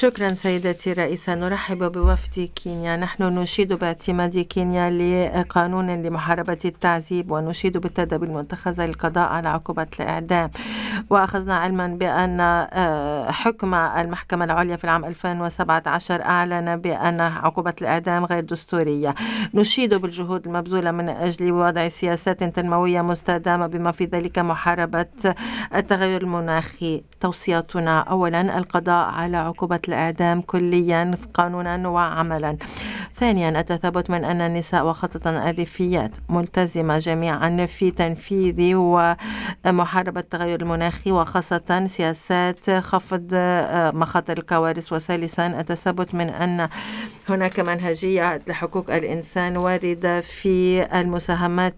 شكرا سيدتي الرئيسة. نرحب بوفد كينيا. نحن نشيد باعتماد كينيا لقانون لمحاربة التعذيب، ونشيد بالتدابير المتخذة للقضاء على عقوبة الإعدام. وأخذنا علما بأن حكم المحكمة العليا في العام 2017 أعلن بأن عقوبة الإعدام غير دستورية. نشيد بالجهود المبذولة من أجل وضع سياسات تنموية مستدامة بما في ذلك محاربة التغير المناخي. توصياتنا: أولا، القضاء على عقوبة الإعدام كليا قانونا وعملا. ثانيا، التثبت من أن النساء وخاصة الريفيات ملتزمة جميعا في تنفيذ ومحاربة التغير المناخي وخاصة سياسات خفض مخاطر الكوارث. وثالثا، التثبت من أن هناك منهجية لحقوق الإنسان واردة في المساهمات